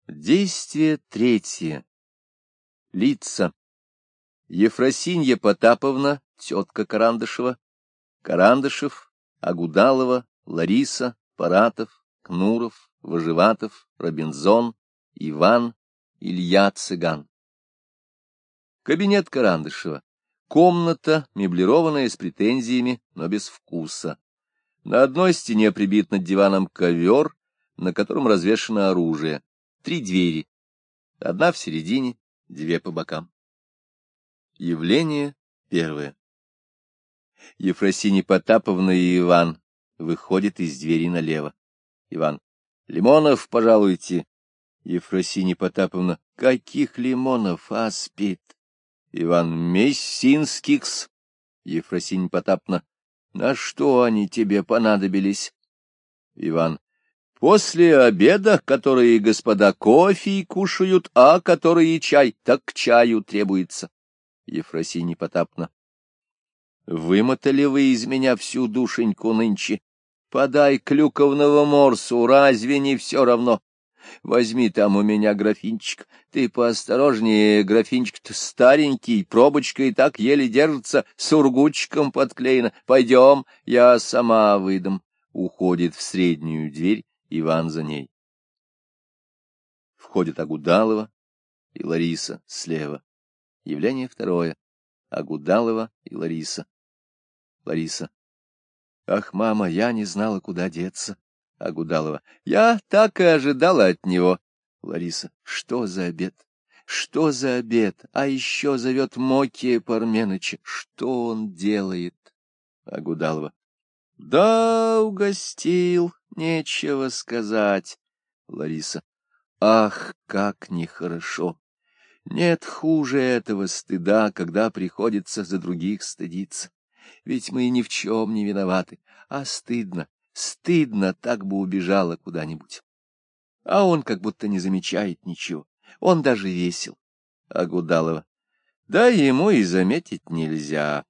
Действие третье. Лица. Ефросинья Потаповна, тетка Карандышева, Карандышев, Агудалова, Лариса, Паратов, Кнуров, Выживатов, Робинзон, Иван, Илья Цыган. Кабинет Карандышева. Комната, меблированная с претензиями, но без вкуса. На одной стене прибит над диваном ковер, на котором развешано оружие. 3 двери. Одна в середине, 2 по бокам. Явление первое. Ефросинья Потаповна и Иван выходят из двери налево. Иван. Лимонов, пожалуйте. Ефросинья Потаповна. Каких лимонов, аспид? Иван. Мессинских-с. Ефросинья Потаповна. На что они тебе понадобились? Иван. После обеда, которые господа кофе кушают, а которые чай, так к чаю требуется. Ефросинья Потаповна. Вымотали вы из меня всю душеньку нынче. Подай клюковного морсу, разве не все равно? Возьми там у меня графинчик. Ты поосторожнее, графинчик-то старенький, пробочка и так еле держится, сургучиком подклеена. Пойдем, я сама выдам. Уходит в среднюю дверь, Иван за ней. Входят Агудалова и Лариса слева. Явление второе. Агудалова и Лариса. Лариса. Ах, мама, я не знала, куда деться. Агудалова. Я так и ожидала от него. Лариса. Что за обед? Что за обед? А еще зовет Мокия Парменыча. Что он делает? Агудалова. Да, угостил, нечего сказать. Лариса. Ах, как нехорошо! Нет хуже этого стыда, когда приходится за других стыдиться. Ведь мы ни в чем не виноваты, а стыдно, стыдно, так бы убежала куда-нибудь. А он как будто не замечает ничего, он даже весел. Агудалова. Да ему и заметить нельзя.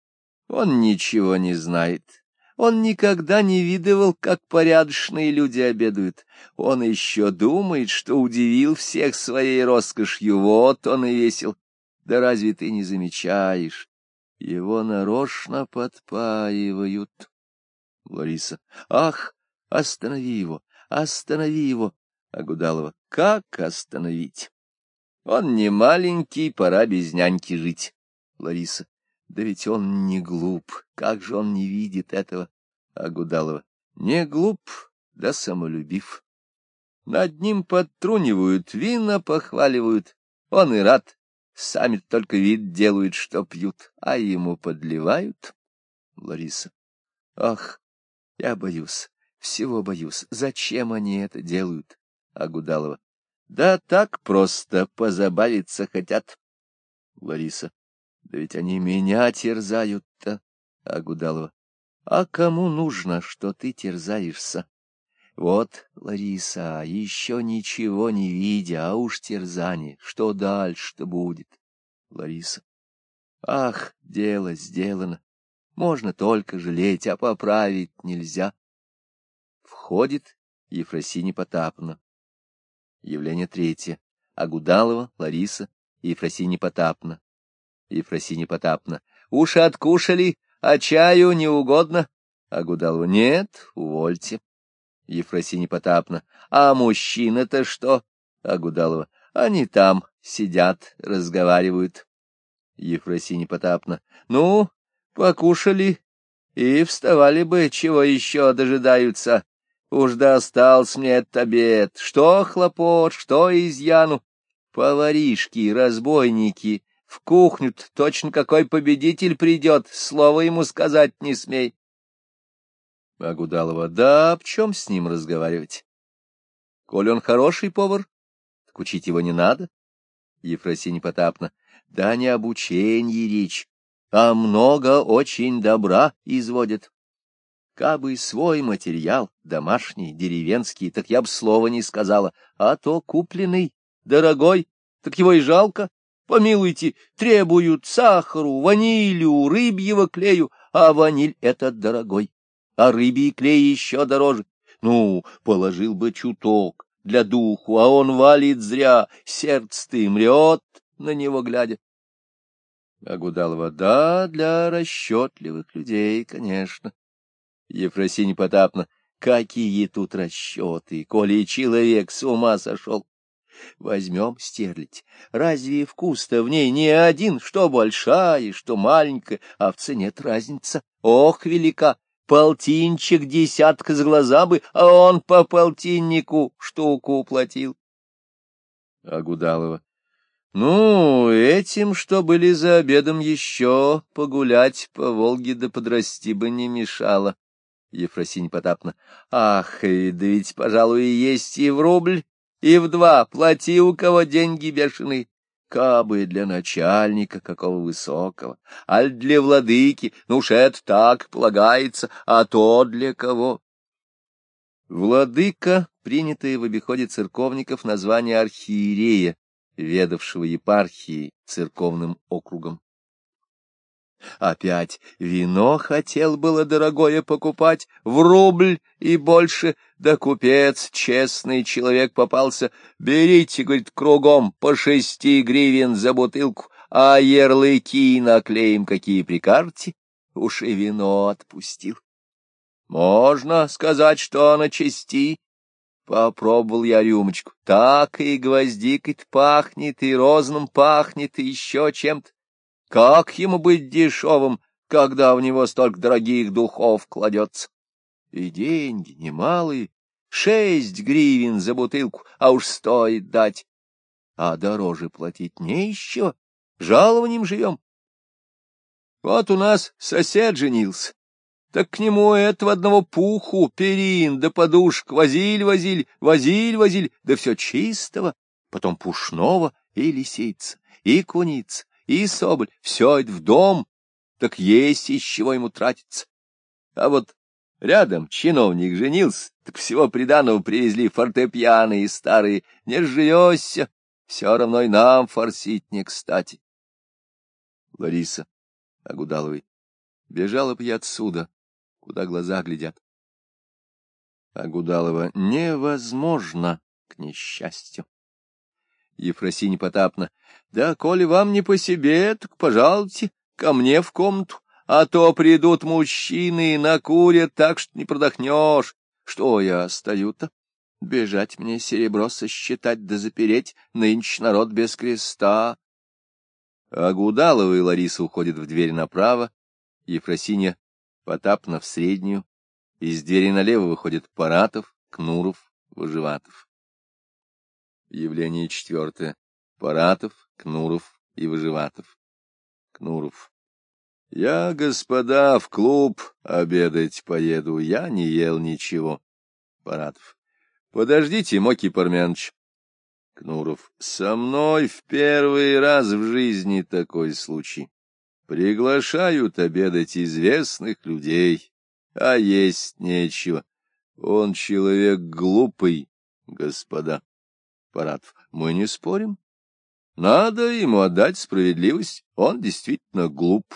Он ничего не знает. Он никогда не видывал, как порядочные люди обедают. Он еще думает, что удивил всех своей роскошью. Вот он и весел. Да разве ты не замечаешь? Его нарочно подпаивают. Лариса. Ах, останови его, останови его. Агудалова. Как остановить? Он не маленький, пора без няньки жить. Лариса. Да ведь он не глуп, как же он не видит этого? Агудалова. Не глуп, да самолюбив. Над ним подтрунивают, вина похваливают. Он и рад, сами только вид делают, что пьют, а ему подливают. Лариса. Ах, я боюсь, всего боюсь. Зачем они это делают? Агудалова. Да так просто позабавиться хотят. Лариса. Да ведь они меня терзают-то. Агудалова. А кому нужно, что ты терзаешься? Вот, Лариса, еще ничего не видя, а уж терзание. Что дальше-то будет? Лариса. Ах, дело сделано. Можно только жалеть, а поправить нельзя. Входит Ефросинья Потаповна. Явление третье. Агудалова, Лариса и Ефросинья Потаповна. Ефросинья Потаповна. Уши откушали, а чаю не угодно? Агудалова. Нет, увольте. Ефросинья Потаповна. А мужчины-то что? Агудалова. Они там сидят, разговаривают. Ефросинья Потаповна. Ну, покушали и вставали бы, чего еще дожидаются. Уж достался мне этот обед. Что хлопот, что изъяну. Поваришки, разбойники. В кухню точно какой победитель придет, слова ему сказать не смей. Агудалова. Да, об чем с ним разговаривать? Коль он хороший повар, так учить его не надо. Ефросинья Потаповна. Да не об учении речь, а много очень добра изводят. Кабы свой материал, домашний, деревенский, так я б слова не сказала, а то купленный, дорогой, так его и жалко. Помилуйте, требуют сахару, ванилью, рыбьего клею, а ваниль этот дорогой, а рыбий клей еще дороже. Ну, положил бы чуток, для духу, а он валит зря, сердце-то и мрет, на него глядя. Агудалова: да, для расчетливых людей, конечно. Ефросинья Потапна: какие тут расчеты, коли человек с ума сошел. Возьмем стерлядь. Разве вкус-то в ней не один, что большая, что маленькая, а в цене разница? Ох, велика! Полтинчик десятка с глаза бы, а он по полтиннику штуку уплатил. Агудалова: ну, этим, что были за обедом, еще погулять по Волге да подрасти бы не мешало. Ефросинья Потапна: ах, да ведь, пожалуй, есть и в рубль, и в два, плати у кого деньги бешеные. Кабы для начальника какого высокого, аль для владыки, ну уж это так полагается, а то для кого? Владыка, принятое в обиходе церковников название архиерея, ведавшего епархией церковным округом. Опять вино хотел было дорогое покупать, в рубль и больше, да купец, честный человек попался. Берите, говорит, кругом по 6 гривен за бутылку, а ярлыки наклеим, какие прикажете. Уж и вино отпустил. Можно сказать, что на чести. Попробовал я рюмочку. Так и гвоздикой-то пахнет, и розным пахнет, и еще чем-то. Как ему быть дешевым, когда в него столько дорогих духов кладется? И деньги немалые, 6 гривен за бутылку, а уж стоит дать. А дороже платить не еще, жалованием живем. Вот у нас сосед женился, так к нему этого одного пуху, перин да подушек возили, да все чистого, потом пушного и лисица, и куница, и соболь, все это в дом, так есть из чего ему тратиться. А вот рядом чиновник женился, так всего приданого привезли фортепиано и старые. Не сживешься, все равно и нам форсить не кстати. Лариса Агудаловой: бежала б я отсюда, куда глаза глядят. Агудалова: невозможно, к несчастью. Ефросинья Потапна: да, коли вам не по себе, так пожалуйте ко мне в комнату, а то придут мужчины и накурят так, что не продохнешь. Что я стою-то? Бежать мне серебро сосчитать да запереть, нынче народ без креста. Агудалова и Лариса уходят в дверь направо, Ефросинья Потапна в среднюю, из двери налево выходят Паратов, Кнуров, Выживатов. Явление 4. Паратов, Кнуров и Выживатов. Кнуров: я, господа, в клуб обедать поеду, я не ел ничего. Паратов: подождите, Мокий Парменыч. Кнуров: со мной в первый раз в жизни такой случай. Приглашают обедать известных людей, а есть нечего. Он человек глупый, господа. Паратов: мы не спорим. Надо ему отдать справедливость, он действительно глуп.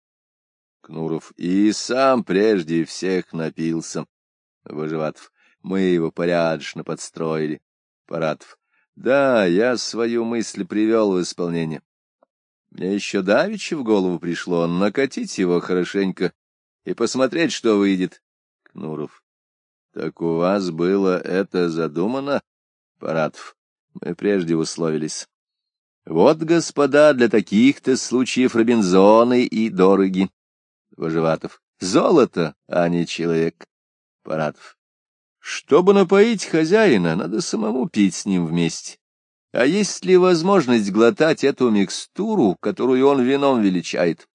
Кнуров: и сам прежде всех напился. Выживатов: мы его порядочно подстроили. Паратов: да, я свою мысль привел в исполнение. Мне еще давеча в голову пришло накатить его хорошенько и посмотреть, что выйдет. Кнуров: так у вас было это задумано? Паратов: мы прежде условились. Вот, господа, для таких-то случаев Робинзоны и дороги. Выживатов: золото, а не человек. Паратов: чтобы напоить хозяина, надо самому пить с ним вместе. А есть ли возможность глотать эту микстуру, которую он вином величает?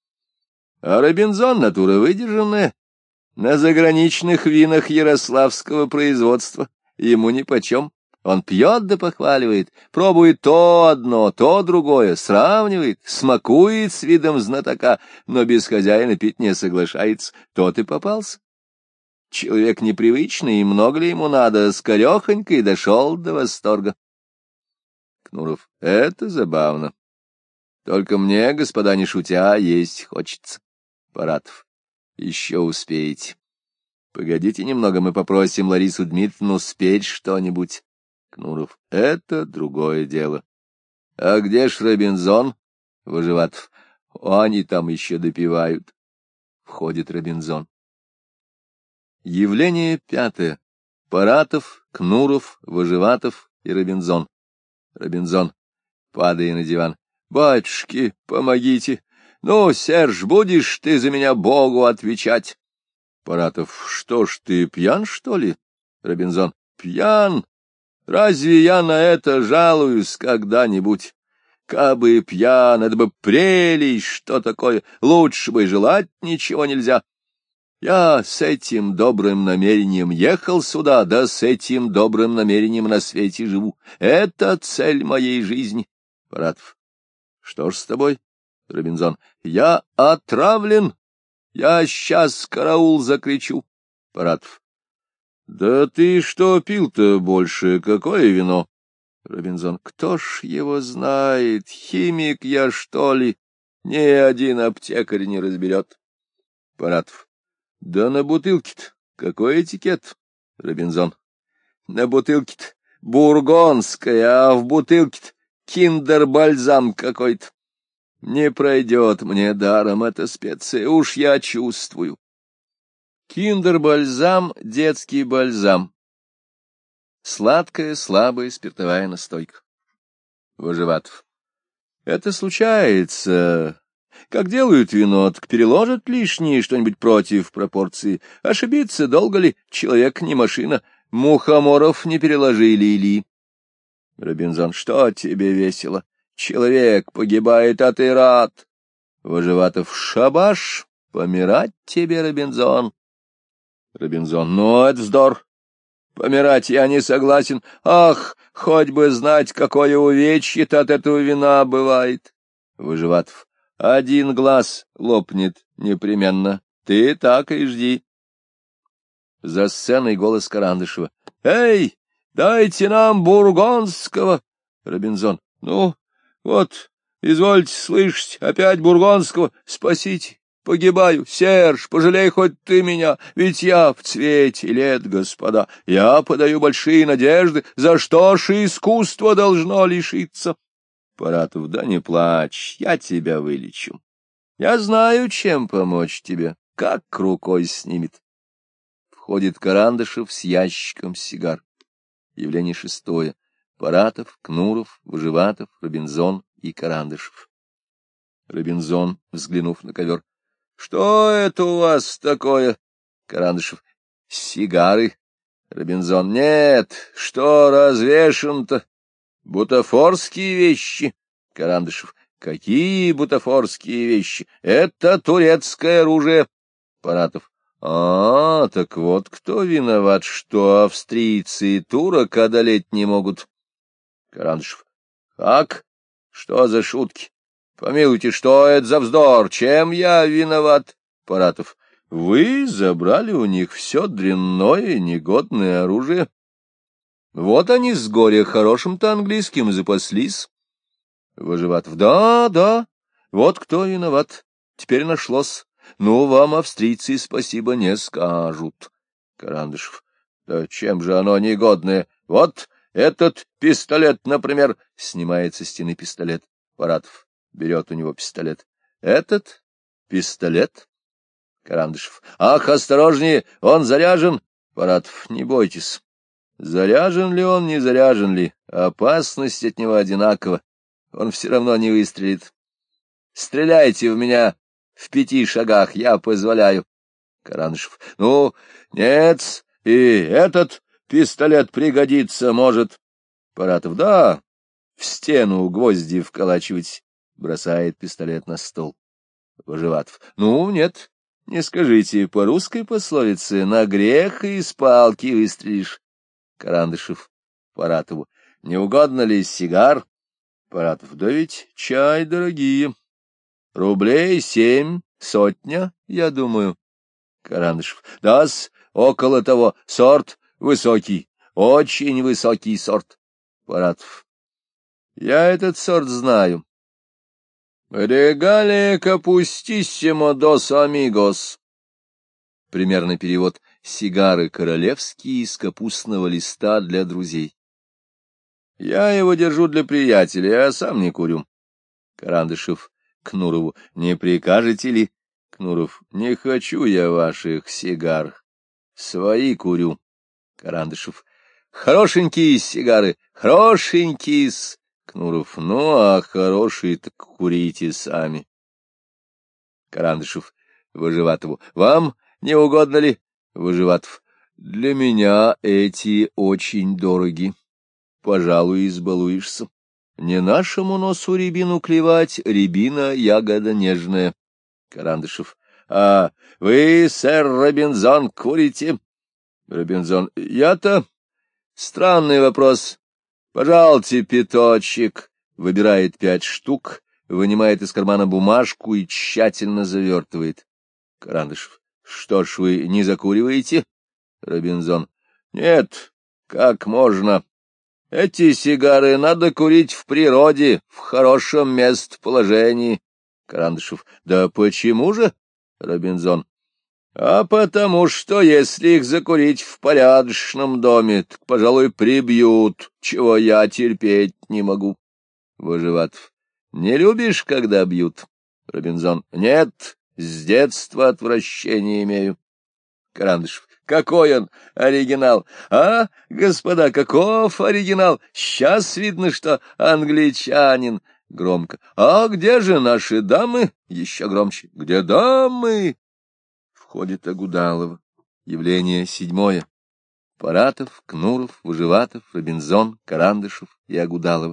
А Робинзон — натура выдержанная, на заграничных винах ярославского производства, ему нипочем. Он пьет да похваливает, пробует то одно, то другое, сравнивает, смакует с видом знатока, но без хозяина пить не соглашается, тот и попался. Человек непривычный, и много ли ему надо, скорехонько и дошел до восторга. Кнуров: это забавно. Только мне, господа, не шутя, есть хочется. Паратов: еще успеете. Погодите немного, мы попросим Ларису Дмитриевну спеть что-нибудь. Кнуров. Это другое дело. А где ж Робинзон? Выживатов. Они там еще допивают. Входит Робинзон. Явление пятое. Паратов, Кнуров, Выживатов и Робинзон. Робинзон, падая на диван. Батюшки, помогите. Ну, Серж, будешь ты за меня Богу отвечать? Паратов. Что ж ты, пьян, что ли? Робинзон. Пьян? Разве я на это жалуюсь когда-нибудь? Кабы пьян, это бы прелесть, что такое, лучше бы желать ничего нельзя. Я с этим добрым намерением ехал сюда, да с этим добрым намерением на свете живу. Это цель моей жизни. Паратов. Что ж с тобой? Робинзон. Я отравлен. Я сейчас караул закричу. Паратов. Да ты что пил-то больше? Какое вино? Робинзон. Кто ж его знает? Химик я, что ли? Ни один аптекарь не разберет. Паратов. Да на бутылке-то какой этикет? Робинзон. На бутылке-то бургонская, а в бутылке-то киндер-бальзам какой-то. Не пройдет мне даром эта специя, уж я чувствую. Киндер-бальзам — детский бальзам. Сладкая, слабая спиртовая настойка. Выживатов. Это случается. Как делают вино, так переложат лишнее что-нибудь против пропорции. Ошибиться долго ли? Человек не машина. Мухоморов не переложили или. Робинзон. Что тебе весело? Человек погибает, а ты рад. Выживатов. Шабаш, помирать тебе, Робинзон. Робинзон. Ну, это вздор. Помирать я не согласен. Ах, хоть бы знать, какое увечье-то от этого вина бывает. Выживатов. Один глаз лопнет непременно. Ты так и жди. За сценой голос Карандышева. Эй, дайте нам бургонского. Робинзон. Ну, вот, извольте слышать, опять бургонского. Спасите, погибаю. Серж, пожалей хоть ты меня, ведь я в цвете лет, господа. Я подаю большие надежды. За что ж искусство должно лишиться? Паратов. Да не плачь, я тебя вылечу. Я знаю, чем помочь тебе, как рукой снимет. Входит Карандышев с ящиком сигар. Явление шестое. Паратов, Кнуров, Выживатов, Робинзон и Карандышев. Робинзон, взглянув на ковер. — Что это у вас такое? Карандышев. — Сигары. Робинзон. — Нет, что развешен-то? Бутафорские вещи. Карандышев. Какие бутафорские вещи? Это турецкое оружие. Паратов. А, так вот кто виноват, что австрийцы турок одолеть не могут. Карандышев. Как? Что за шутки? Помилуйте, что это за вздор? Чем я виноват? Паратов. Вы забрали у них все дрянное, негодное оружие. Вот они с горя хорошим-то английским запаслись. Выживатов. Да, вот кто виноват. Теперь нашлось. Ну, вам австрийцы спасибо не скажут. Карандышев. Да чем же оно негодное? Вот этот пистолет, например. Снимает со стены пистолет. Паратов. Берет у него пистолет. Этот пистолет? Карандышев. Ах, осторожнее, он заряжен. Паратов. Не бойтесь. Заряжен ли он, не заряжен ли, опасность от него одинакова. Он все равно не выстрелит. Стреляйте в меня в 5 шагах, я позволяю. Карандышев. Ну, нет, и этот пистолет пригодится, может. Паратов. Да, в стену гвозди вколачивать. Бросает пистолет на стол. Выживатов. Ну, нет, не скажите, по русской пословице на грех и с палки выстрелишь. Карандышев Паратову. Не угодно ли сигар? Паратов. Да ведь чай дорогие. Рублей 7 сотня, я думаю. Карандышев. Да-с, около того. Сорт высокий. Очень высокий сорт. Паратов. Я этот сорт знаю. Регалия капустиссимо дос амигос. Примерный перевод. Сигары королевские из капустного листа для друзей. Я его держу для приятеля, а сам не курю. Карандышев Кнурову. Не прикажете ли? Кнуров. Не хочу я ваших сигар. Свои курю. Карандышев. Хорошенькие сигары, хорошенькие-с. Кнуров. Ну, а хорошие так курите сами. Карандышев Выживатову. Вам не угодно ли? Выживатов. Для меня эти очень дороги. Пожалуй, избалуешься. Не нашему носу рябину клевать, рябина — ягода нежная. Карандышев. А вы, сэр Робинзон, курите? Робинзон. Я-то? Странный вопрос. Пожалуйте, пяточек. Выбирает 5 штук, вынимает из кармана бумажку и тщательно завертывает. Карандышев. Что ж, вы не закуриваете? Робинзон. Нет, как можно? Эти сигары надо курить в природе, в хорошем местоположении. Карандышев. Да почему же? Робинзон. А потому что, если их закурить в порядочном доме, так, пожалуй, прибьют, чего я терпеть не могу. Выживатов. Не любишь, когда бьют? Робинзон. Нет, с детства отвращение имею. Карандышев. Какой он оригинал! А, господа, каков оригинал! Сейчас видно, что англичанин. Громко. А где же наши дамы? Еще громче. Где дамы? Входит Агудалова. Явление 7. Паратов, Кнуров, Выживатов, Робинзон, Карандышев и Агудалова.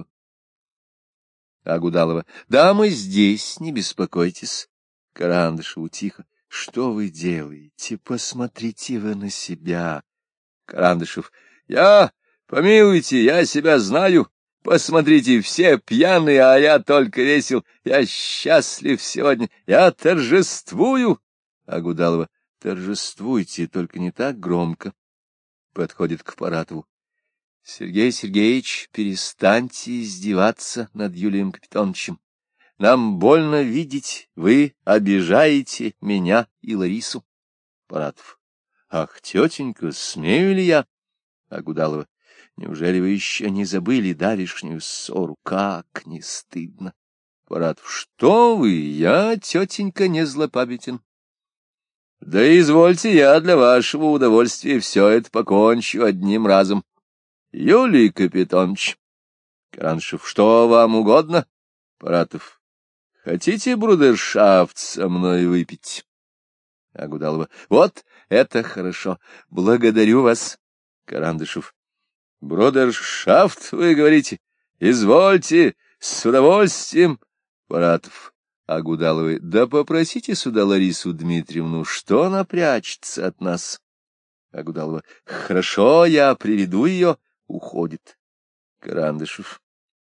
Агудалова. Дамы здесь, не беспокойтесь. Карандышеву тихо. Что вы делаете? Посмотрите вы на себя. Карандышев. Помилуйте, я себя знаю. Посмотрите, все пьяные, а я только весел. Я счастлив сегодня. Я торжествую. Агудалова. Торжествуйте, только не так громко. Подходит к Паратову. Сергей Сергеевич, перестаньте издеваться над Юлием Капитоновичем. Нам больно видеть, вы обижаете меня и Ларису. Паратов. Ах, тетенька, смею ли я? Агудалова. Неужели вы еще не забыли давешнюю ссору? Как не стыдно. Паратов. Что вы, я, тетенька, не злопамятен. Да извольте, я для вашего удовольствия все это покончу одним разом. Юлий Капитонович. Карандышев. Что вам угодно? Паратов. Хотите брудершафт со мной выпить? Агудалова. Вот это хорошо. Благодарю вас. Карандышев. Брудершафт, вы говорите? Извольте, с удовольствием. Паратов. Агудаловой. Да попросите сюда Ларису Дмитриевну, что она прячется от нас. Агудалова. Хорошо, я приведу ее. Уходит. Карандышев.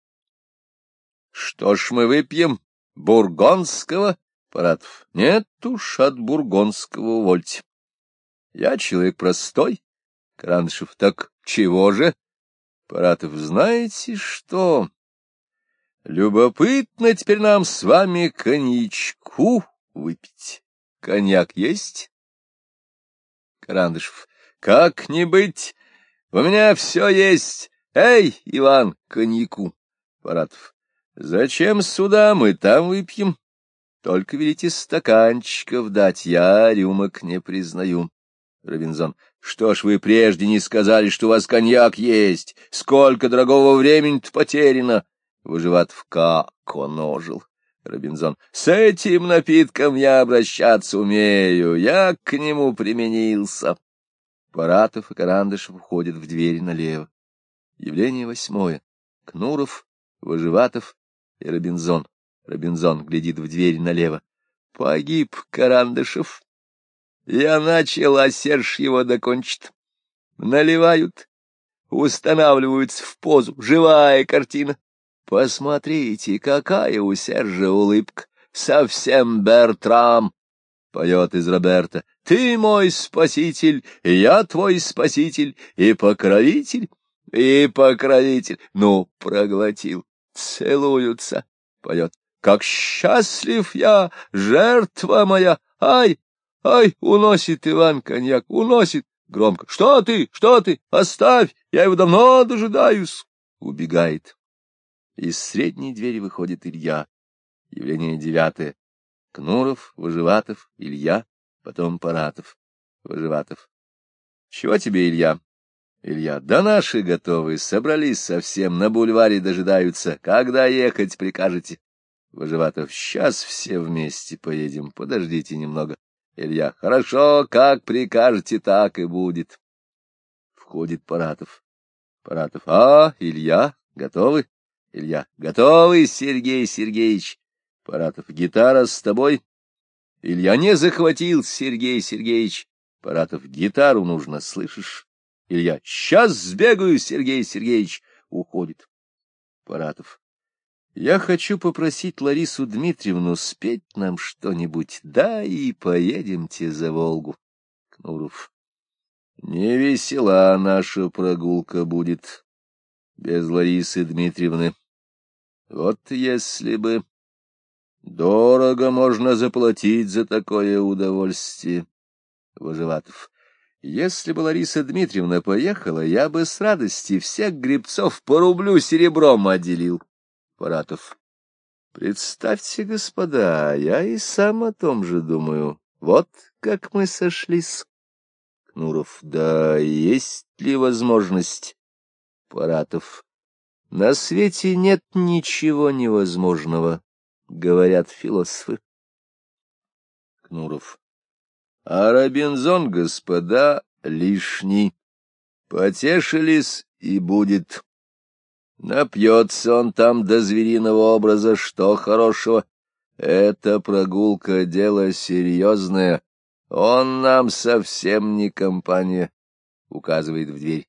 Что ж мы выпьем? Бургонского? Паратов. Нет уж, от бургонского увольте. Я человек простой. Карандышев. Так чего же? Паратов. Знаете что? Любопытно теперь нам с вами коньячку выпить. Коньяк есть? Карандышев. Как не быть? У меня все есть. Эй, Иван, коньяку. Паратов. Зачем сюда, мы там выпьем? Только велите стаканчиков дать, я рюмок не признаю. Робинзон. Что ж вы прежде не сказали, что у вас коньяк есть? Сколько дорогого времени-то потеряно? Выживатов. Как он ожил. Робинзон. С этим напитком я обращаться умею, я к нему применился. Паратов и Карандышев входят в дверь налево. Явление 8. Кнуров, Выживатов и Робинзон. Робинзон глядит в дверь налево. Погиб Карандышев. Я начал, а Серж его докончит. Наливают, устанавливаются в позу. Живая картина. Посмотрите, какая у Сержа улыбка. Совсем Бертрам. Поет из Роберта. Ты мой спаситель, и я твой спаситель, и покровитель, и покровитель. Ну, проглотил. Целуются. Поет. Как счастлив я, жертва моя. Ай, ай, уносит Иван коньяк, уносит. Громко. Что ты, оставь, я его давно дожидаюсь. убегает. Из средней двери выходит Илья. Явление 9. Кнуров, Выживатов, Илья, потом Паратов. Выживатов. Чего тебе, Илья? Илья. Да наши готовы, собрались совсем, на бульваре дожидаются. Когда ехать прикажете? Выживатов. Сейчас все вместе поедем, подождите немного. Илья. Хорошо, как прикажете, так и будет. Входит Паратов. Паратов. Илья, готовы? Илья. Готовы, Сергей Сергеевич. Паратов. Гитара с тобой? Илья. Не захватил, Сергей Сергеевич. Паратов. Гитару нужно, слышишь? Илья. Сейчас сбегаю, Сергей Сергеевич. Уходит. Паратов. Я хочу попросить Ларису Дмитриевну спеть нам что-нибудь, да и поедемте за Волгу. Кнуров. Не весела наша прогулка будет без Ларисы Дмитриевны. Вот если бы... Дорого можно заплатить за такое удовольствие. Выживатов. Если бы Лариса Дмитриевна поехала, я бы с радости всех гребцов по рублю серебром отделил. Паратов. Представьте, господа, я и сам о том же думаю. Вот как мы сошлись. Кнуров. Да есть ли возможность? Паратов. На свете нет ничего невозможного, говорят философы. Кнуров. А Робинзон, господа, лишний. Потешились, и будет. Напьется он там до звериного образа, что хорошего. Эта прогулка — дело серьезное. Он нам совсем не компания, — указывает в дверь.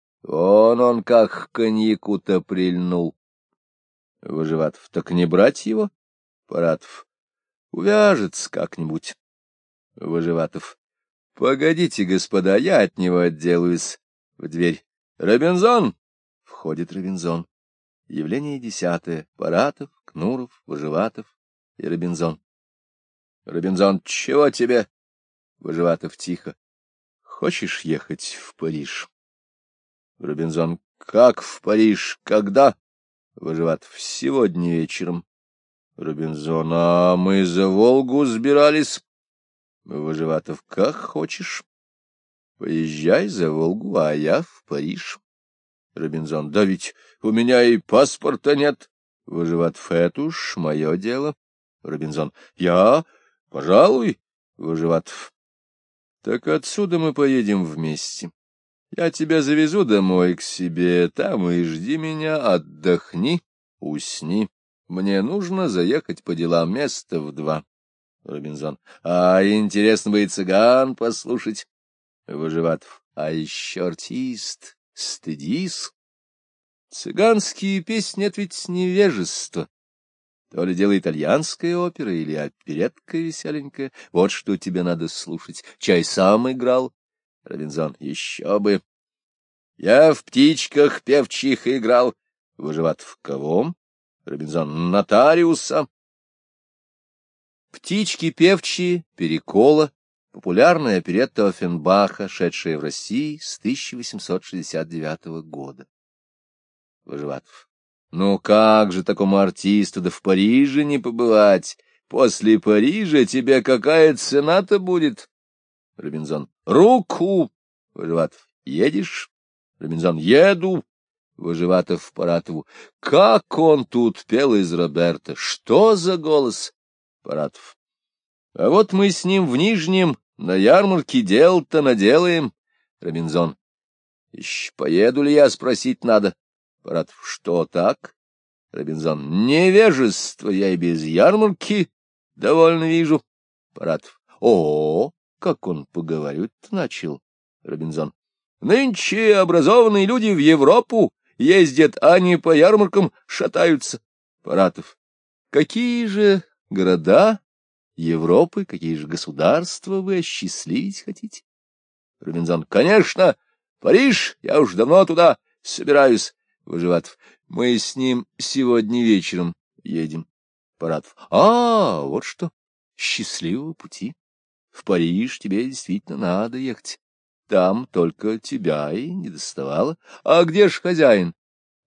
Он как к коньяку-то прильнул. Выживатов. Так не брать его? Паратов. Увяжется как-нибудь. Выживатов. Погодите, господа, я от него отделаюсь. В дверь. Робинзон! Входит Робинзон. Явление 10. Паратов, Кнуров, Выживатов и Робинзон. Робинзон. Чего тебе? Выживатов тихо. Хочешь ехать в Париж? Робинзон. Как в Париж? Когда? Выживатов. Сегодня вечером. Робинзон. А мы за Волгу сбирались. Выживатов. Как хочешь. Поезжай за Волгу, а я в Париж. Робинзон. Да ведь у меня и паспорта нет. Выживатов. Это уж мое дело. Робинзон. Я? Пожалуй. Выживатов. Так отсюда мы поедем вместе. Я тебя завезу домой к себе, там и жди меня, отдохни, усни. Мне нужно заехать по делам места в 2. Робинзон. А интересно бы и цыган послушать. Выживатов. А еще артист, стыдись. Цыганские песни — это ведь невежество. То ли дело итальянская опера или оперетка веселенькая. Вот что тебе надо слушать. Чай сам играл. Робинзон. Еще бы. Я в птичках певчих играл. Выживатов. Кого? Робинзон. Нотариуса. Птички певчие, Перекола. Популярная оперетта Оффенбаха, шедшая в России с 1869 года. Выживатов. Ну как же такому артисту да в Париже не побывать? После Парижа тебе какая цена-то будет? Робинзон. Руку! Выживатов. Едешь? Робинзон. Еду. Выживатов Паратову. Как он тут пел из Роберта! Что за голос? Паратов. А вот мы с ним в Нижнем на ярмарке дел-то наделаем. Робинзон. Еще поеду ли я, спросить надо. Паратов. Что так? Робинзон. Невежество я и без ярмарки довольно вижу. Паратов. О, как он поговаривать-то начал. Робинзон. Нынче образованные люди в Европу ездят, а не по ярмаркам шатаются. Паратов. Какие же города Европы, какие же государства вы осчастливить хотите? Робинзон. Конечно, Париж, я уж давно туда собираюсь. Выживатов. Мы с ним сегодня вечером едем. Паратов. Вот что. Счастливого пути. В Париж тебе действительно надо ехать. Там только тебя и не доставало. А где ж хозяин?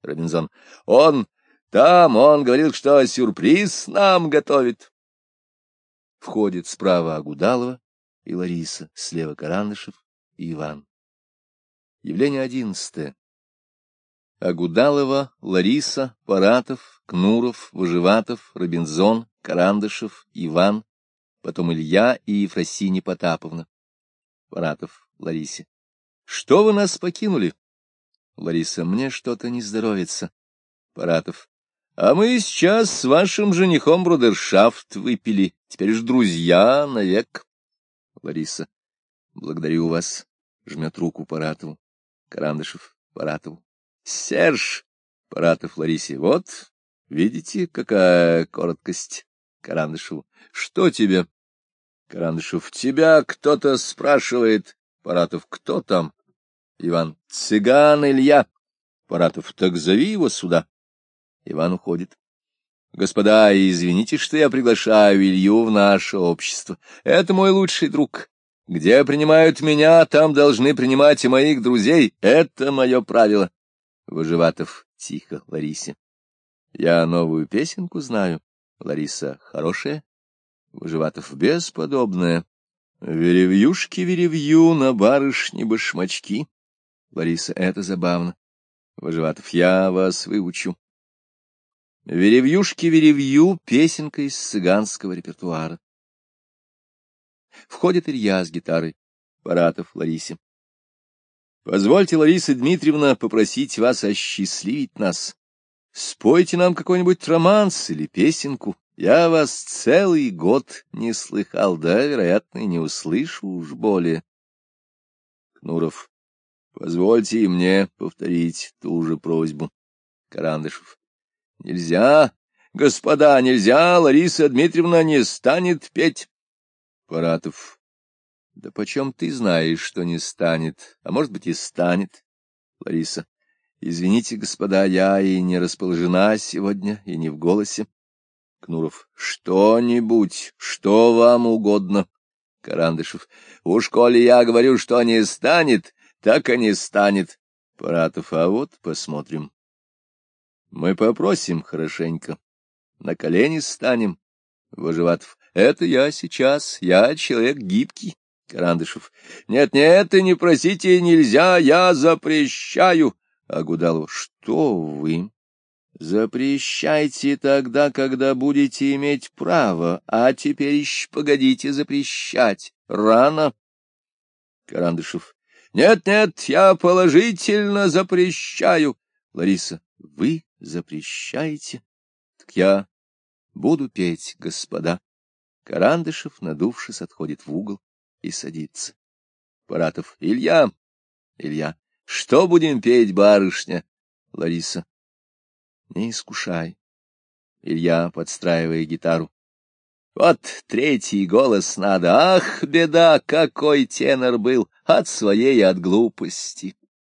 Робинзон. Он говорил, что сюрприз нам готовит. Входит справа Агудалова и Лариса, слева Карандышев и Иван. Явление 11. Агудалова, Лариса, Паратов, Кнуров, Выживатов, Робинзон, Карандышев, Иван, потом Илья и Ефросинья Потаповна. Паратов Ларисе. Что вы нас покинули? Лариса. Мне что-то не здоровится. Паратов. А мы сейчас с вашим женихом брудершафт выпили. Теперь ж друзья навек. Лариса. Благодарю вас. Жмет руку Паратову. Карандышев Паратову. Серж. Паратов Ларисе. Вот, видите, какая короткость. Карандышеву. Что тебе? Карандышев. Тебя кто-то спрашивает. Паратов. Кто там? Иван. Цыган Илья. Паратов. Так зови его сюда. Иван уходит. Господа, извините, что я приглашаю Илью в наше общество. Это мой лучший друг. Где принимают меня, там должны принимать и моих друзей. Это мое правило. Выживатов тихо Ларисе. Я новую песенку знаю. Лариса. Хорошая. Выживатов. Бесподобная. Веревьюшки, веревью, на барышне башмачки. Лариса. Это забавно. Выживатов. Я вас выучу. Веревьюшки, веревью, песенка из цыганского репертуара. Входит Илья с гитарой. Паратов Ларисе. Позвольте, Лариса Дмитриевна, попросить вас осчастливить нас. Спойте нам какой-нибудь романс или песенку. Я вас целый год не слыхал, да, вероятно, и не услышу уж более. Кнуров. Позвольте и мне повторить ту же просьбу. Карандышев. Нельзя, господа, нельзя, Лариса Дмитриевна не станет петь. Паратов. Да почем ты знаешь, что не станет, а может быть и станет. Лариса. Извините, господа, я и не расположена сегодня, и не в голосе. Кнуров. Что-нибудь, что вам угодно. Карандышев. Уж коли я говорю, что не станет, так и не станет. Паратов. А вот посмотрим. Мы попросим хорошенько. На колени станем. Выживатов. Это я сейчас, я человек гибкий. Карандышев. Нет, и не просите, нельзя, я запрещаю. Агудалов. Что вы? Запрещайте тогда, когда будете иметь право, а теперь еще погодите запрещать. Рано. Карандышев. Нет, я положительно запрещаю. Лариса. Вы запрещаете? Так я буду петь, господа. Карандышев, надувшись, отходит в угол и садится. Паратов. Илья. Что будем петь, барышня? Лариса. Не искушай. Илья, подстраивая гитару. Вот третий голос надо. Ах, беда, какой тенор был от своей, от глупости.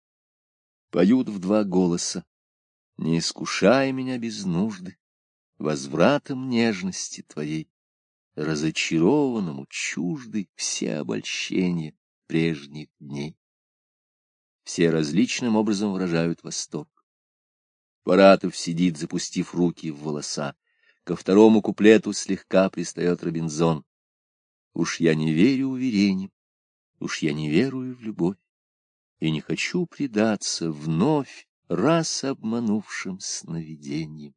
Поют в два голоса. Не искушай меня без нужды возвратом нежности твоей. Разочарованному чужды все обольщения прежних дней. Все различным образом выражают восторг. Паратов сидит, запустив руки в волоса. Ко второму куплету слегка пристает Робинзон. Уж я не верю уверениям, уж я не верую в любовь, и не хочу предаться вновь раз обманувшим сновидением.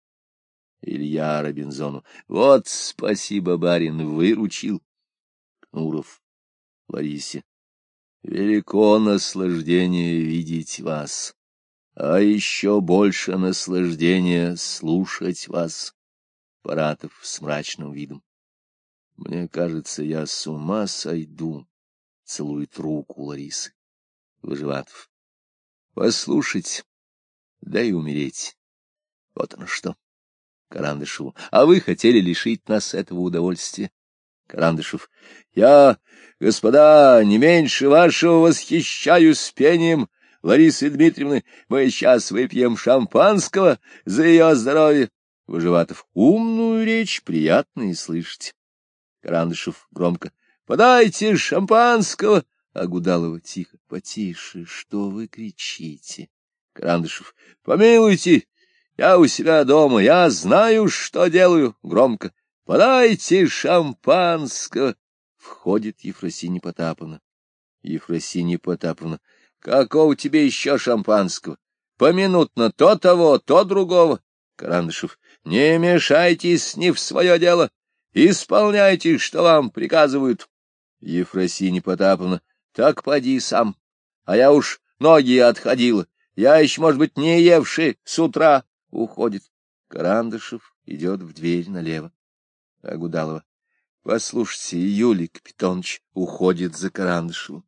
Илья Робинзону. Вот спасибо, барин, выручил. Кнуров Ларисе. Велико наслаждение видеть вас, а еще больше наслаждения слушать вас. Паратов с мрачным видом. Мне кажется, я с ума сойду. Целует руку Ларисы. Выживатов. Послушать, да и умереть. Вот оно что. Карандышеву. А вы хотели лишить нас этого удовольствия. Карандышев. Я, господа, не меньше вашего восхищаюсь пением Ларисы Дмитриевны. Мы сейчас выпьем шампанского за ее здоровье. Выживатов. Умную речь приятно и слышать. Карандышев громко. Подайте шампанского. Агудалова тихо. Потише, что вы кричите? Карандышев. Помилуйте, я у себя дома, я знаю, что делаю. Громко. Подайте шампанского. Входит Ефросинья Потаповна. Ефросинья Потаповна. Какого тебе еще шампанского? Поминутно то того, то другого. Карандышев. Не мешайтесь не в свое дело. Исполняйте, что вам приказывают. Ефросинья Потаповна. Так поди сам. А я уж ноги отходила. Я еще, может быть, не евший с утра. Уходит. Карандышев идет в дверь налево. Агудалова. Послушайте, Юлий Капитоныч уходит за Карандышевым.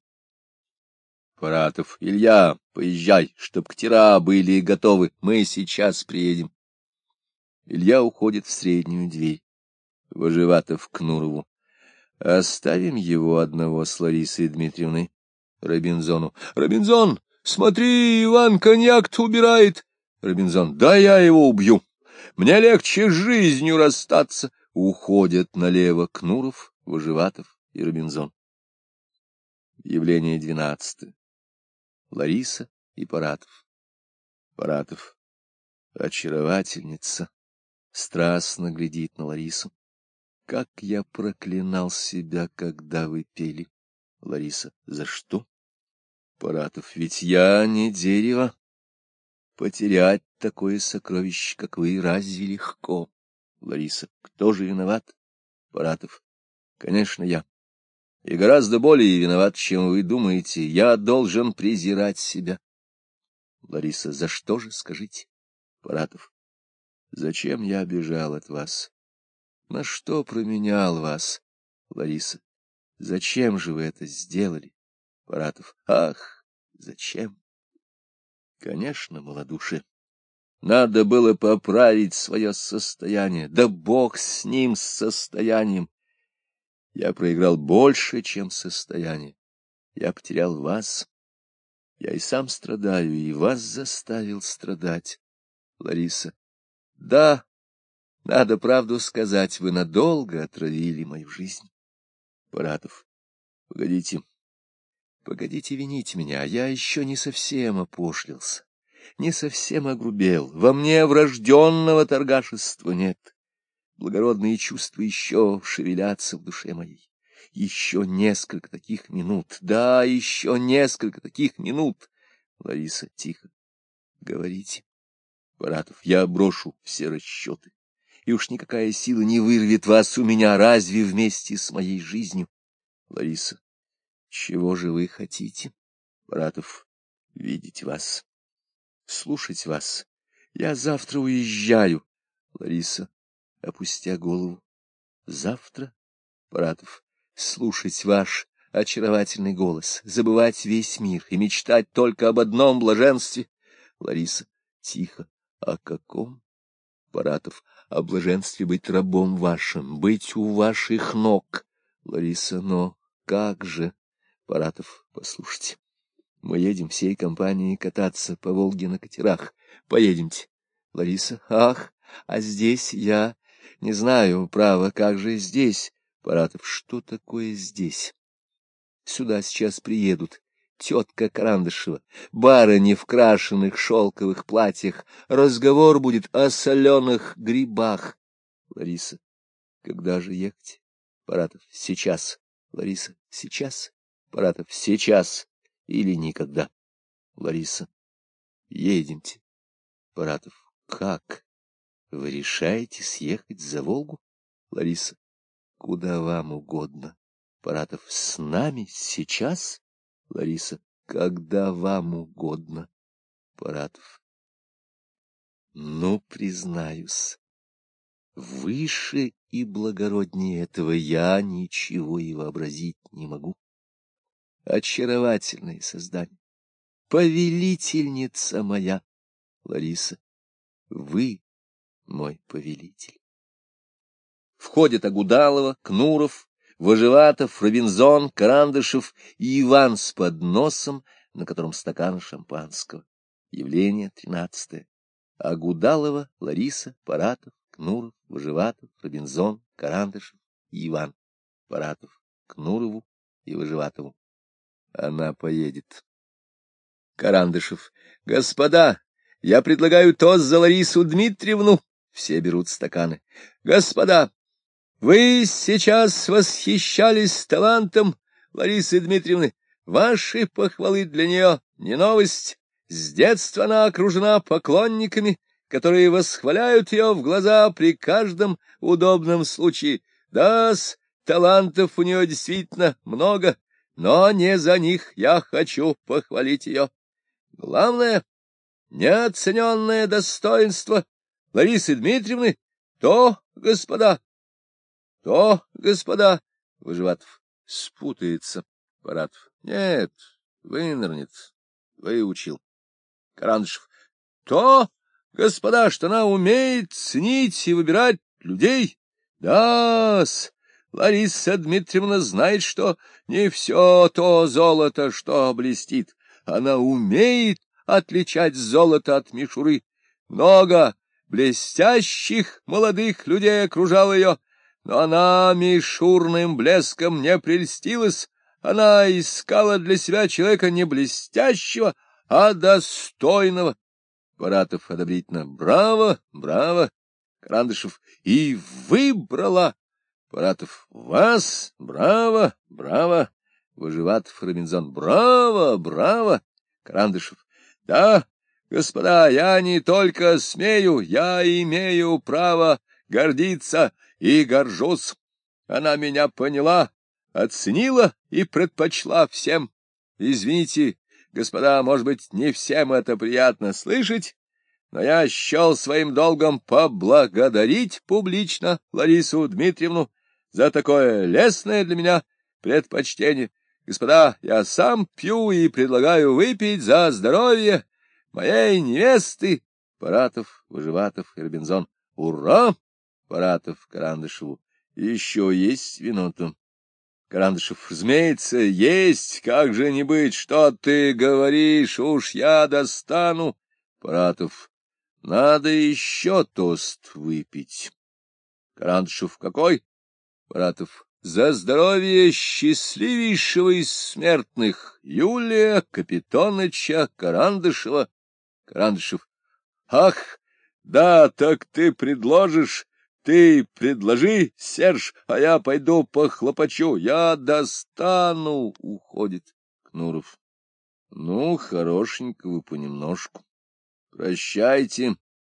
Паратов. Илья, поезжай, чтоб катера были готовы. Мы сейчас приедем. Илья уходит в среднюю дверь. Выживатов к Кнурову. Оставим его одного с Ларисой Дмитриевной. Робинзону. Робинзон, смотри, Иван коньяк-то убирает. Робинзон. Да я его убью. Мне легче с жизнью расстаться. Уходят налево Кнуров, Выживатов и Робинзон. Явление 12. Лариса и Паратов. Паратов. Очаровательница. Страстно глядит на Ларису. Как я проклинал себя, когда вы пели. Лариса. За что? Паратов. Ведь я не дерево. Потерять такое сокровище, как вы, разве легко? Лариса. Кто же виноват? Паратов. Конечно, я. И гораздо более виноват, чем вы думаете. Я должен презирать себя. Лариса. За что же, скажите? Паратов. Зачем я бежал от вас? На что променял вас? Лариса. Зачем же вы это сделали? Паратов. Ах, зачем? Конечно, малодушие. Надо было поправить свое состояние. Да бог с ним, с состоянием. Я проиграл больше, чем состояние. Я потерял вас. Я и сам страдаю, и вас заставил страдать. Лариса. Да, надо правду сказать, вы надолго отравили мою жизнь. Паратов. Погодите. Погодите винить меня, я еще не совсем опошлился, не совсем огрубел, во мне врожденного торгашества нет. Благородные чувства еще шевелятся в душе моей. Еще несколько таких минут, да, еще несколько таких минут. Лариса. Тихо. Говорите. Паратов. Я брошу все расчеты, и уж никакая сила не вырвет вас у меня, разве вместе с моей жизнью. Лариса. Чего же вы хотите? Паратов. Видеть вас. Слушать вас. Я завтра уезжаю. Лариса, опустя голову. Завтра? Паратов. Слушать ваш очаровательный голос, забывать весь мир и мечтать только об одном блаженстве. Лариса. Тихо. О каком? Паратов. О блаженстве быть рабом вашим, быть у ваших ног. Лариса. Но как же? Паратов. Послушайте, мы едем всей компанией кататься по Волге на катерах. Поедемте. Лариса. Ах, а здесь я не знаю, право, как же здесь? Паратов. Что такое здесь? Сюда сейчас приедут тетка Карандышева, барыни в крашеных шелковых платьях. Разговор будет о соленых грибах. Лариса. Когда же ехать? Паратов. Сейчас. Лариса. Сейчас. Паратов. Сейчас или никогда. Лариса. Едемте. Паратов. Как? Вы решаете съехать за Волгу? Лариса. Куда вам угодно. Паратов. С нами сейчас? Лариса. Когда вам угодно. Паратов. Ну, признаюсь, выше и благороднее этого я ничего и вообразить не могу. Очаровательное создание, повелительница моя. Лариса. Вы мой повелитель. Входят Агудалова, Кнуров, Выживатов, Робинзон, Карандышев и Иван с подносом, на котором стакан шампанского. Явление 13. Агудалова, Лариса, Паратов, Кнуров, Выживатов, Робинзон, Карандышев и Иван. Паратов Кнурову и Выживатову. Она поедет. Карандышев. Господа, я предлагаю тост за Ларису Дмитриевну. Все берут стаканы. Господа, вы сейчас восхищались талантом Ларисы Дмитриевны. Ваши похвалы для нее не новость. С детства она окружена поклонниками, которые восхваляют ее в глаза при каждом удобном случае. Да-с, талантов у нее действительно много, но не за них я хочу похвалить ее. Главное, неоцененное достоинство Ларисы Дмитриевны, то, господа, Выживатов. Спутается. Паратов. Нет, вынырнет. Выучил. Карандышев. То, господа, что она умеет ценить и выбирать людей. Да-с, Лариса Дмитриевна знает, что не все то золото, что блестит. Она умеет отличать золото от мишуры. Много блестящих молодых людей окружало ее, но она мишурным блеском не прельстилась. Она искала для себя человека не блестящего, а достойного. Паратов одобрительно. Браво, браво. Карандышев. И выбрала. Паратов. Вас. Браво, браво. Выживатов. Робинзон. Браво, браво. Карандышев. Да, господа, я не только смею, я имею право гордиться и горжусь. Она меня поняла, оценила и предпочла всем. Извините, господа, может быть, не всем это приятно слышать, но я счел своим долгом поблагодарить публично Ларису Дмитриевну за такое лестное для меня предпочтение. Господа, я сам пью и предлагаю выпить за здоровье моей невесты. Паратов, Выживатов и Робинзон. Ура! Паратов Карандышеву. Еще есть вино-то? Карандышев. Разумеется, есть. Как же не быть? Что ты говоришь? Уж я достану. Паратов. Надо еще тост выпить. Карандышев. Какой? Паратов. За здоровье счастливейшего из смертных Юлия Капитоныча Карандышева. Карандышев. Ах, да, так ты предложишь. Ты предложи, Серж, а я пойду похлопочу. Я достану. Уходит. Кнуров. Ну, хорошенько вы понемножку. Прощайте.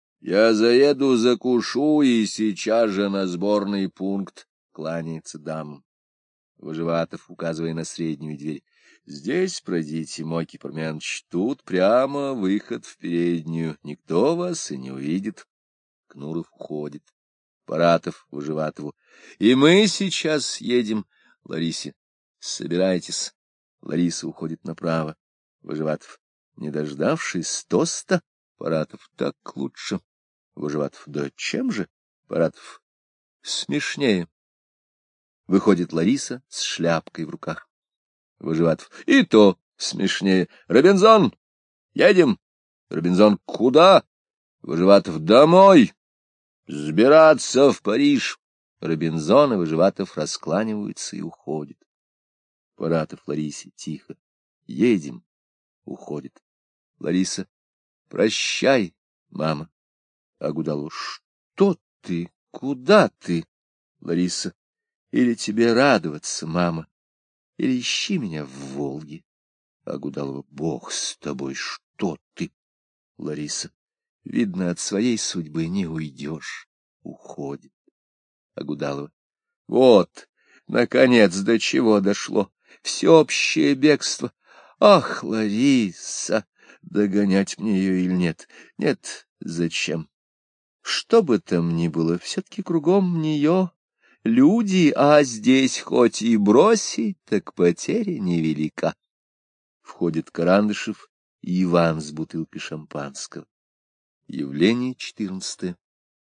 Я заеду, закушу и сейчас же на сборный пункт. Кланяется дамам. Выживатов, указывая на среднюю дверь. Здесь пройдите, мой Кипарменович, тут прямо выход в переднюю. Никто вас и не увидит. Кнуров уходит. Паратов Выживатову. И мы сейчас едем. Ларисе. Собирайтесь. Лариса уходит направо. Выживатов. Не дождавшись тоста? Паратов. Так лучше. Выживатов. Да чем же? Паратов. Смешнее. Выходит Лариса с шляпкой в руках. Выживатов. И то смешнее. Робинзон, едем. Робинзон. Куда? Выживатов. Домой. Сбираться в Париж. Робинзон и Выживатов раскланиваются и уходят. Паратов Ларисе. Тихо. Едем. Уходит. Лариса. Прощай, мама. Агудалу. Что ты? Куда ты? Лариса. Или тебе радоваться, мама, или ищи меня в Волге. Агудалова. Бог с тобой, что ты? Лариса. Видно, от своей судьбы не уйдешь. Уходит. Агудалова. Вот, наконец, до чего дошло. Всеобщее бегство. Ах, Лариса, догонять мне ее или нет? Нет, зачем? Что бы там ни было, все-таки кругом нее люди, а здесь хоть и бросить, так потеря невелика. Входит Карандышев и Иван с бутылкой шампанского. Явление 14.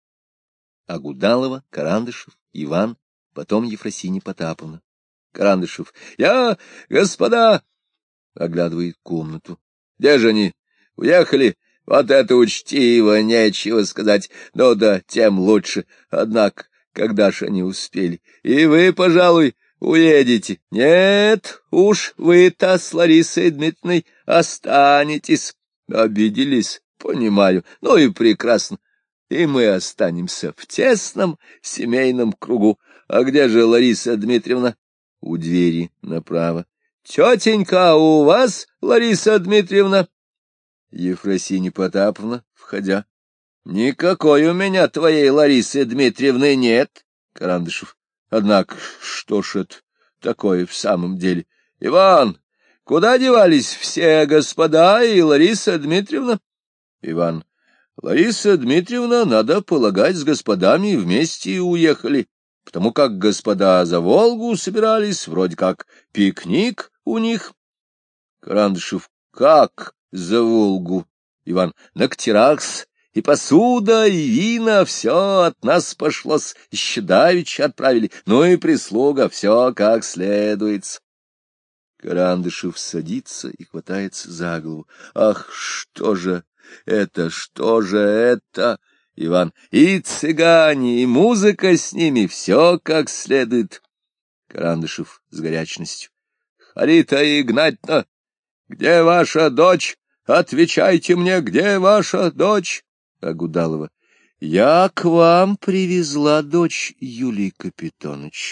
Агудалова, Карандышев, Иван, потом Ефросинья Потаповна. Карандышев. Я, господа, оглядывает комнату. Где же они? Уехали? Вот это учтиво, нечего сказать. Ну да, тем лучше. Однако, когда ж они успели? И вы, пожалуй, уедете. Нет, уж вы-то с Ларисой Дмитриевной останетесь. Обиделись, понимаю, ну и прекрасно. И мы останемся в тесном семейном кругу. А где же Лариса Дмитриевна? У двери направо. Тетенька, у вас, Лариса Дмитриевна? Ефросинья Потаповна, входя. Никакой у меня твоей Ларисы Дмитриевны нет. Карандышев. Однако, что ж это такое в самом деле? Иван, куда девались все господа и Лариса Дмитриевна? Иван. Лариса Дмитриевна, надо полагать, с господами вместе уехали, потому как господа за Волгу собирались, вроде как пикник у них. Карандышев. Как за Волгу? Иван. На катерах-с, и посуда, и вина, все от нас пошло-с, еще давеча отправили, ну и прислуга, все как следует. Карандышев садится и хватается за голову. Ах, что же это, что же это? Иван. И цыгане, и музыка с ними, все как следует. Карандышев с горячностью. Харита Игнатьевна, где ваша дочь? Отвечайте мне, где ваша дочь? Агудалова. Я к вам привезла дочь, Юлий Капитоныч.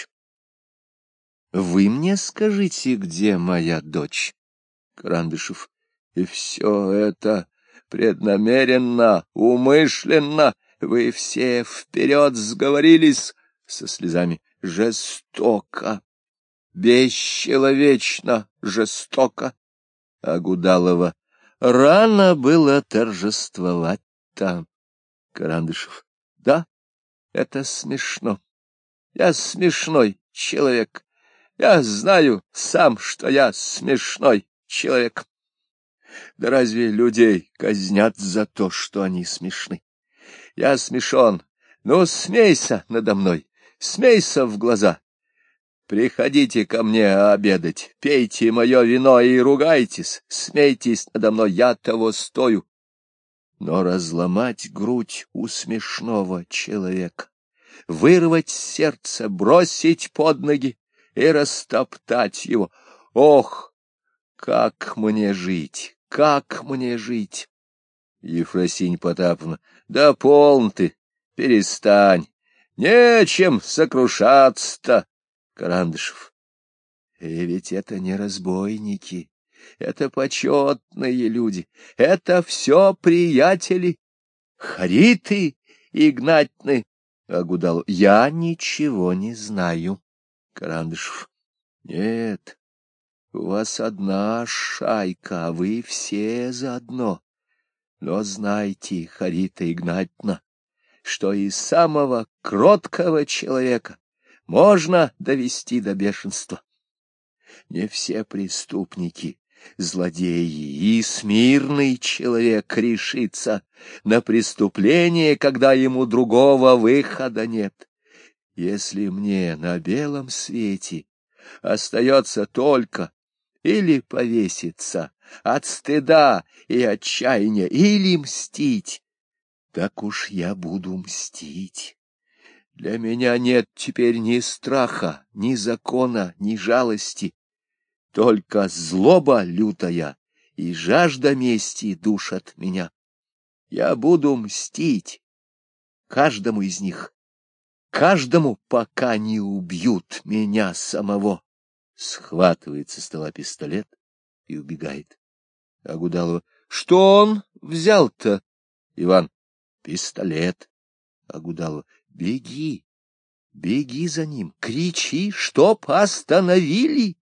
Вы мне скажите, где моя дочь? Карандышев. И все это преднамеренно, умышленно. Вы все вперед сговорились, со слезами. Жестоко, бесчеловечно, жестоко. Агудалова. Рано было торжествовать-то. Карандышев. Да, это смешно. Я смешной человек. Я знаю сам, что я смешной человек. Да разве людей казнят за то, что они смешны? Я смешон. Ну, смейся надо мной, смейся в глаза. Приходите ко мне обедать, пейте мое вино и ругайтесь, смейтесь надо мной, я того стою. Но разломать грудь у смешного человека, вырвать сердце, бросить под ноги и растоптать его. Ох, как мне жить, как мне жить? Ефросинья Потаповна. Да полн ты, перестань, нечем сокрушаться-то. Карандышев. И ведь это не разбойники, это почетные люди, это все приятели. Хариты Игнатьевны. Агудалов. Я ничего не знаю. Карандышев. Нет, у вас одна шайка, а вы все заодно. Но знайте, Харита Игнатьевна, что и самого кроткого человека можно довести до бешенства. Не все преступники, злодеи, и смирный человек решится на преступление, когда ему другого выхода нет. Если мне на белом свете остается только или повеситься от стыда и отчаяния, или мстить, так уж я буду мстить. Для меня нет теперь ни страха, ни закона, ни жалости, только злоба лютая и жажда мести душат меня. Я буду мстить каждому из них, каждому, пока не убьют меня самого. Схватывает со стола пистолет и убегает. Агудалова. Что он взял-то? Иван. Пистолет. Агудалова. Беги, беги за ним, кричи, чтоб остановили.